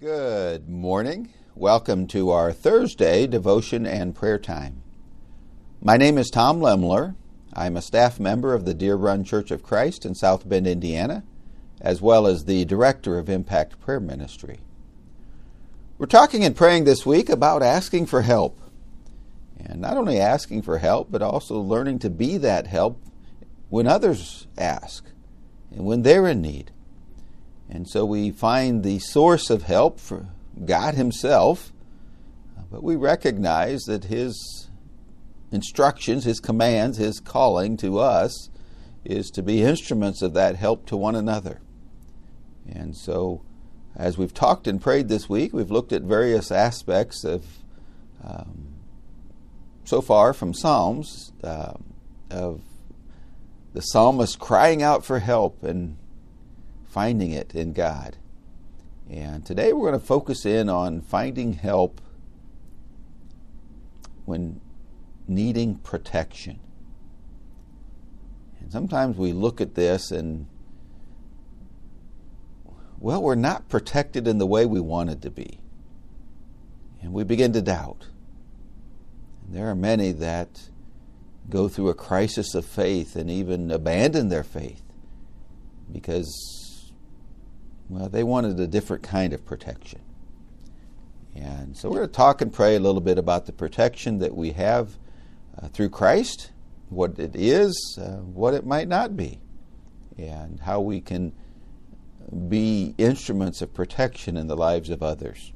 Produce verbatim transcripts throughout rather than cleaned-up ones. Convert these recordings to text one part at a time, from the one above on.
Good morning. Welcome to our Thursday devotion and prayer time. My name is Tom Lemler. I'm a staff member of the Deer Run Church of Christ in South Bend, Indiana, as well as the director of Impact Prayer Ministry. We're talking and praying this week about asking for help. And not only asking for help, but also learning to be that help when others ask and when they're in need. And so we find the source of help for God Himself, but we recognize that His instructions, His commands, His calling to us is to be instruments of that help to one another. And so as we've talked and prayed this week, we've looked at various aspects of, um, so far from Psalms, uh, of the psalmist crying out for help and finding it in God. And today we're going to focus in on finding help when needing protection. And sometimes we look at this and, well, we're not protected in the way we wanted to be. And we begin to doubt. And there are many that go through a crisis of faith and even abandon their faith because, well, they wanted a different kind of protection. And so we're going to talk and pray a little bit about the protection that we have uh, through Christ, what it is, uh, what it might not be, and how we can be instruments of protection in the lives of others.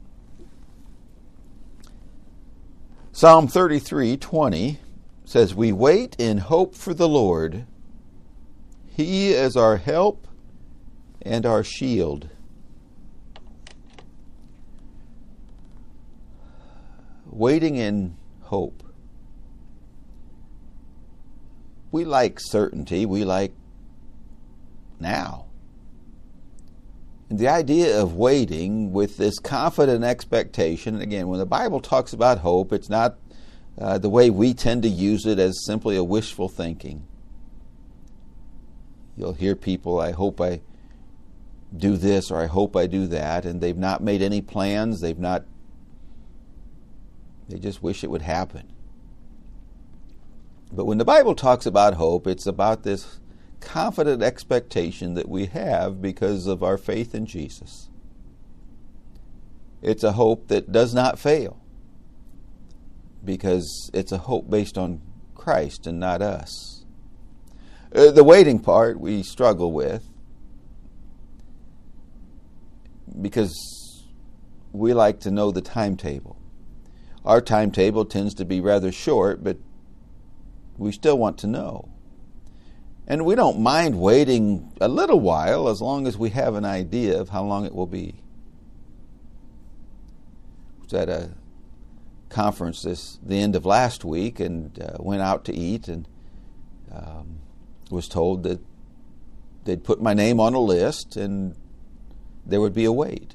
Psalm thirty-three twenty says, "We wait in hope for the Lord. He is our help and our shield." Waiting in hope. We like certainty. We like now. And the idea of waiting with this confident expectation, and again, when the Bible talks about hope, it's not uh, the way we tend to use it as simply a wishful thinking. You'll hear people, I hope I do this or I hope I do that, and they've not made any plans, they've not, they just wish it would happen. But when the Bible talks about hope, it's about this confident expectation that we have because of our faith in Jesus. It's a hope that does not fail because it's a hope based on Christ and not us. Uh, the waiting part we struggle with because we like to know the timetable. Our timetable tends to be rather short, but we still want to know. And we don't mind waiting a little while as long as we have an idea of how long it will be. I was at a conference this the end of last week and uh, went out to eat and um, was told that they'd put my name on a list and there would be a wait.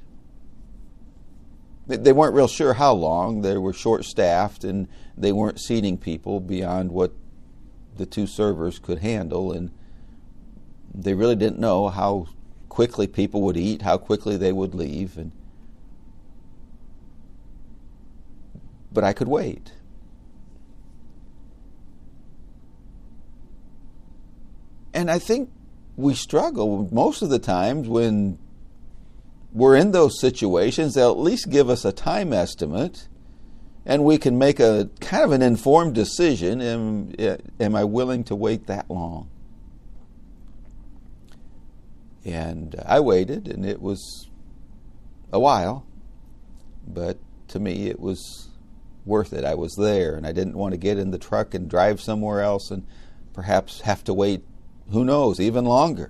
They weren't real sure how long. They were short-staffed and they weren't seating people beyond what the two servers could handle, and they really didn't know how quickly people would eat, how quickly they would leave. And but I could wait. And I think we struggle most of the times when we're in those situations. They'll at least give us a time estimate, and we can make a kind of an informed decision. Am, am I willing to wait that long? And I waited, and it was a while, but to me it was worth it. I was there, and I didn't want to get in the truck and drive somewhere else and perhaps have to wait, who knows, even longer.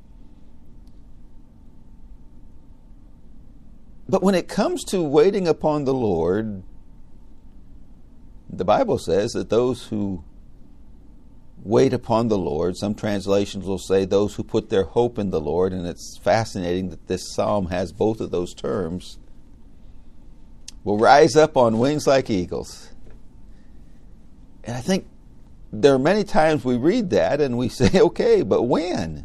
But when it comes to waiting upon the Lord, the Bible says that those who wait upon the Lord, some translations will say those who put their hope in the Lord, and it's fascinating that this psalm has both of those terms, will rise up on wings like eagles. And I think there are many times we read that and we say, okay, but when?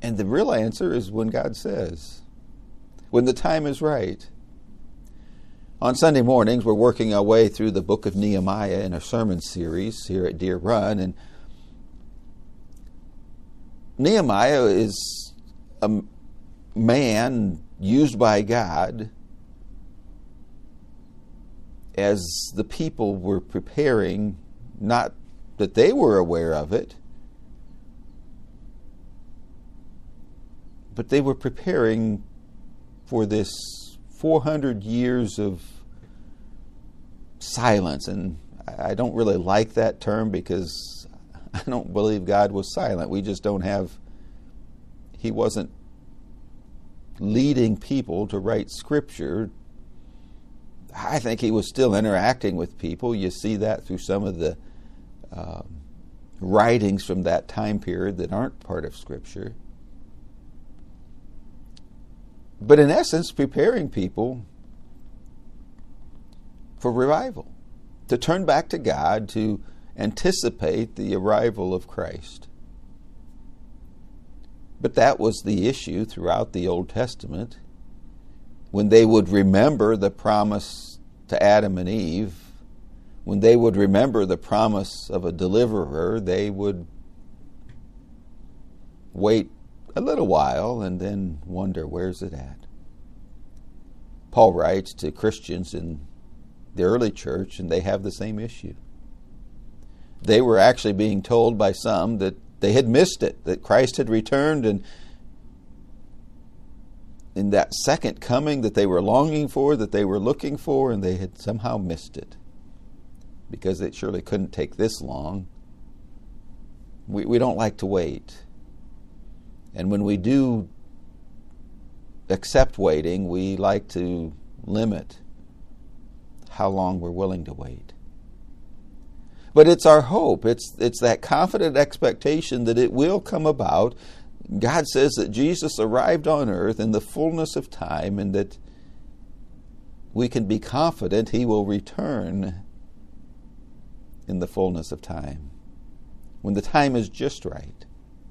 And the real answer is when God says, when the time is right. On Sunday mornings, we're working our way through the book of Nehemiah in a sermon series here at Deer Run. And Nehemiah is a man used by God as the people were preparing, not that they were aware of it, but they were preparing for this four hundred years of silence. And I don't really like that term because I don't believe God was silent. We just don't have, he wasn't leading people to write Scripture. I think he was still interacting with people. You see that through some of the uh, writings from that time period that aren't part of Scripture. But in essence, preparing people for revival, to turn back to God, to anticipate the arrival of Christ. But that was the issue throughout the Old Testament. When they would remember the promise to Adam and Eve, when they would remember the promise of a deliverer, they would wait a little while and then wonder, where's it at? Paul writes to Christians in the early church, and they have the same issue. They were actually being told by some that they had missed it, that Christ had returned, and in that second coming that they were longing for, that they were looking for, and they had somehow missed it, because it surely couldn't take this long. We, we don't like to wait. And when we do accept waiting, we like to limit how long we're willing to wait. But it's our hope. It's, it's that confident expectation that it will come about. God says that Jesus arrived on earth in the fullness of time, and that we can be confident he will return in the fullness of time, when the time is just right.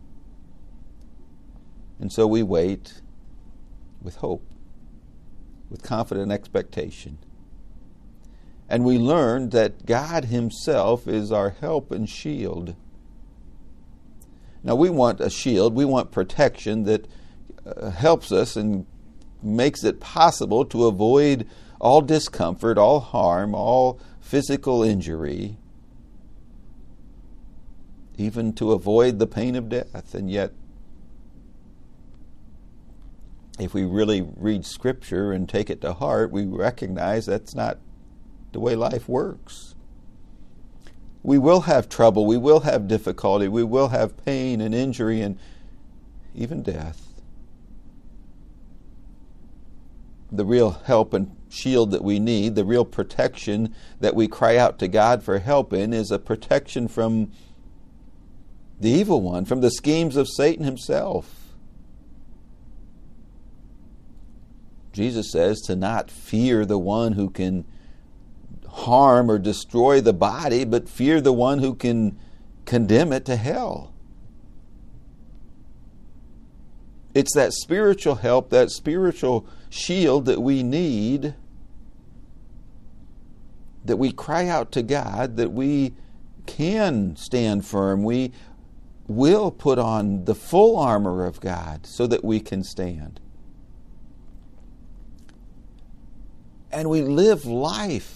And so we wait with hope, with confident expectation. And we learn that God himself is our help and shield. Now we want a shield, we want protection that uh, helps us and makes it possible to avoid all discomfort, all harm, all physical injury, even to avoid the pain of death. And yet, if we really read Scripture and take it to heart, we recognize that's not the way life works. We will have trouble, we will have difficulty, we will have pain and injury and even death. The real help and shield that we need, the real protection that we cry out to God for help in, is a protection from the evil one, from the schemes of Satan himself. Jesus says to not fear the one who can harm or destroy the body, but fear the one who can condemn it to hell. It's that spiritual help, that spiritual shield that we need, that we cry out to God, that we can stand firm. We will put on the full armor of God so that we can stand. And we live life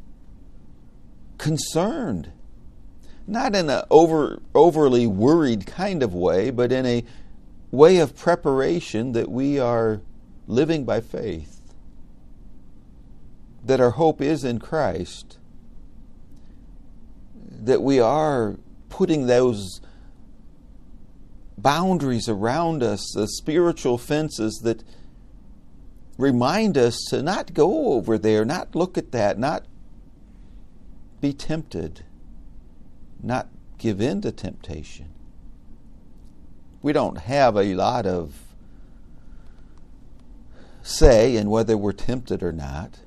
concerned, not in an over, overly worried kind of way, but in a way of preparation that we are living by faith, that our hope is in Christ, that we are putting those boundaries around us, the spiritual fences that remind us to not go over there, not look at that, not be tempted, not give in to temptation. We don't have a lot of say in whether we're tempted or not.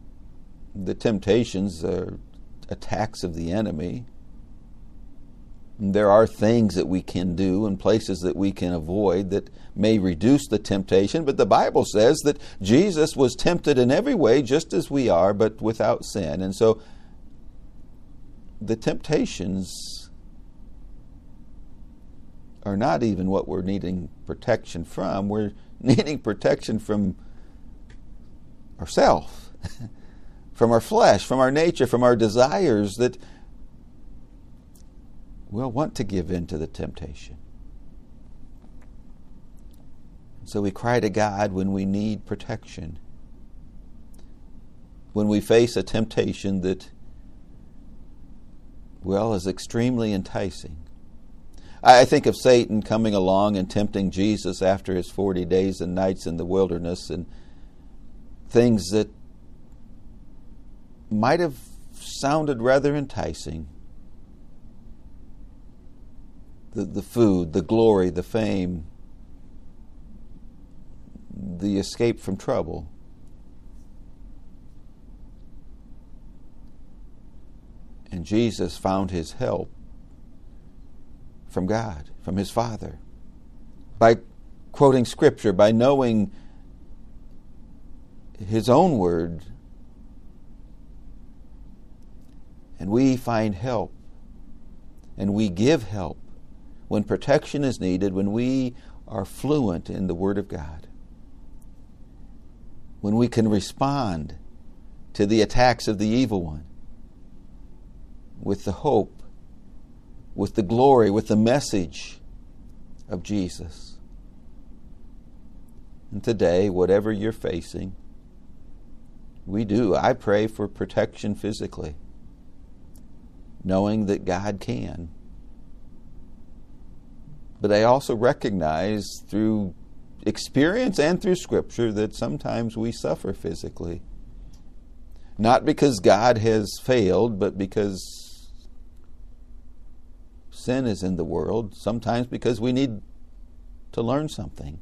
The temptations are attacks of the enemy. There are things that we can do and places that we can avoid that may reduce the temptation, but the Bible says that Jesus was tempted in every way just as we are, but without sin. And so the temptations are not even what we're needing protection from. We're needing protection from ourselves, from our flesh, from our nature, from our desires that we'll want to give in to the temptation. So we cry to God when we need protection. When we face a temptation that, well, is extremely enticing. I think of Satan coming along and tempting Jesus after his forty days and nights in the wilderness, and things that might have sounded rather enticing. The, the food, the glory, the fame, the escape from trouble. And Jesus found his help from God, from his Father, by quoting Scripture, by knowing his own word. And we find help, and we give help when protection is needed, when we are fluent in the Word of God, when we can respond to the attacks of the evil one with the hope, with the glory, with the message of Jesus. And today, whatever you're facing, we do. I pray for protection physically, knowing that God can. But I also recognize through experience and through Scripture that sometimes we suffer physically. Not because God has failed, but because sin is in the world. Sometimes because we need to learn something.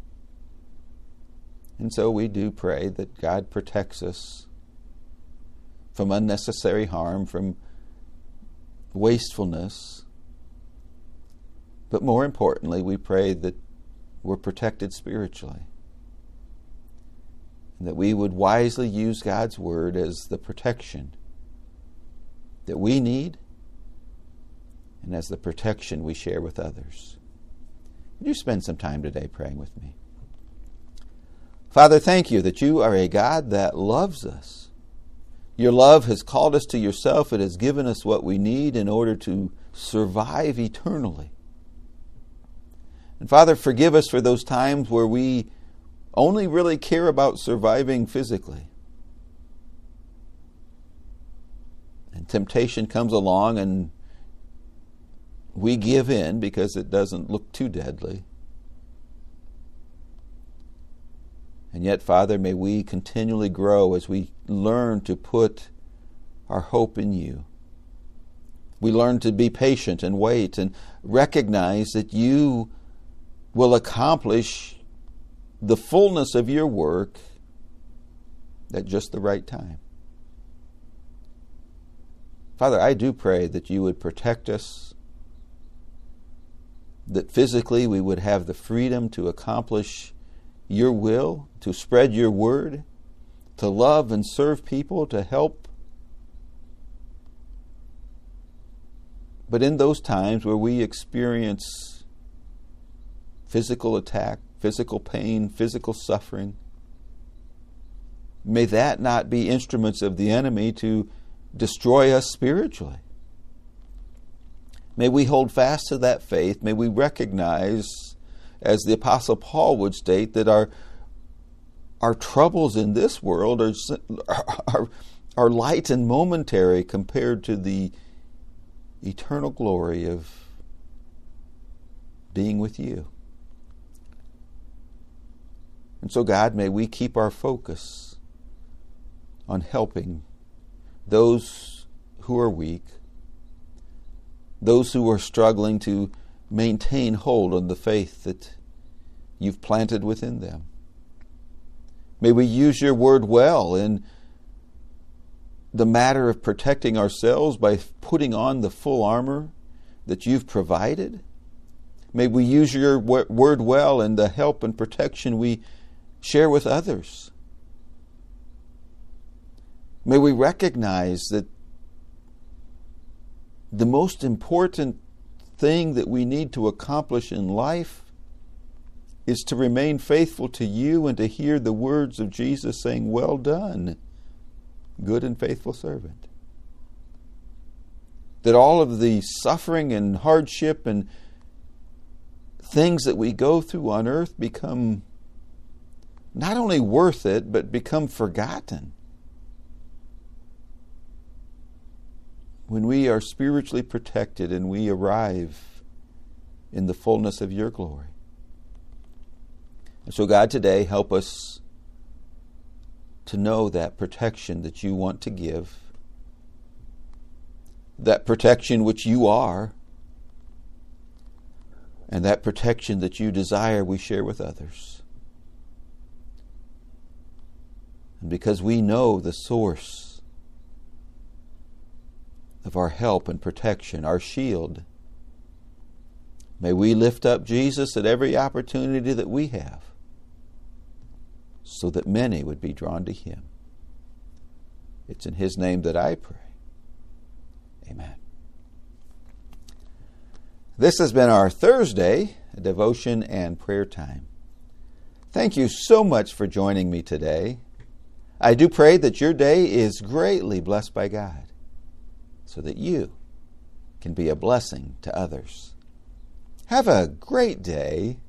And so we do pray that God protects us from unnecessary harm, from wastefulness. But more importantly, we pray that we're protected spiritually, and that we would wisely use God's Word as the protection that we need and as the protection we share with others. Would you spend some time today praying with me? Father, thank you that you are a God that loves us. Your love has called us to yourself. It has given us what we need in order to survive eternally. And Father, forgive us for those times where we only really care about surviving physically. And temptation comes along and we give in because it doesn't look too deadly. And yet, Father, may we continually grow as we learn to put our hope in you. We learn to be patient and wait and recognize that you will accomplish the fullness of your work at just the right time. Father, I do pray that you would protect us, that physically we would have the freedom to accomplish your will, to spread your word, to love and serve people, to help. But in those times where we experience physical attack, physical pain, physical suffering, may that not be instruments of the enemy to destroy us spiritually. May we hold fast to that faith. May we recognize, as the Apostle Paul would state, that our our troubles in this world are, are, are light and momentary compared to the eternal glory of being with you. And so, God, may we keep our focus on helping those who are weak, those who are struggling to maintain hold on the faith that you've planted within them. May we use your word well in the matter of protecting ourselves by putting on the full armor that you've provided. May we use your word well in the help and protection we share with others. May we recognize that the most important thing that we need to accomplish in life is to remain faithful to you and to hear the words of Jesus saying, "Well done, good and faithful servant." That all of the suffering and hardship and things that we go through on earth become not only worth it, but become forgotten when we are spiritually protected and we arrive in the fullness of your glory. And so, God, today help us to know that protection that you want to give, that protection which you are, and that protection that you desire we share with others. And because we know the source of our help and protection, our shield, may we lift up Jesus at every opportunity that we have, so that many would be drawn to him. It's in his name that I pray. Amen. This has been our Thursday devotion and prayer time. Thank you so much for joining me today. I do pray that your day is greatly blessed by God, so that you can be a blessing to others. Have a great day,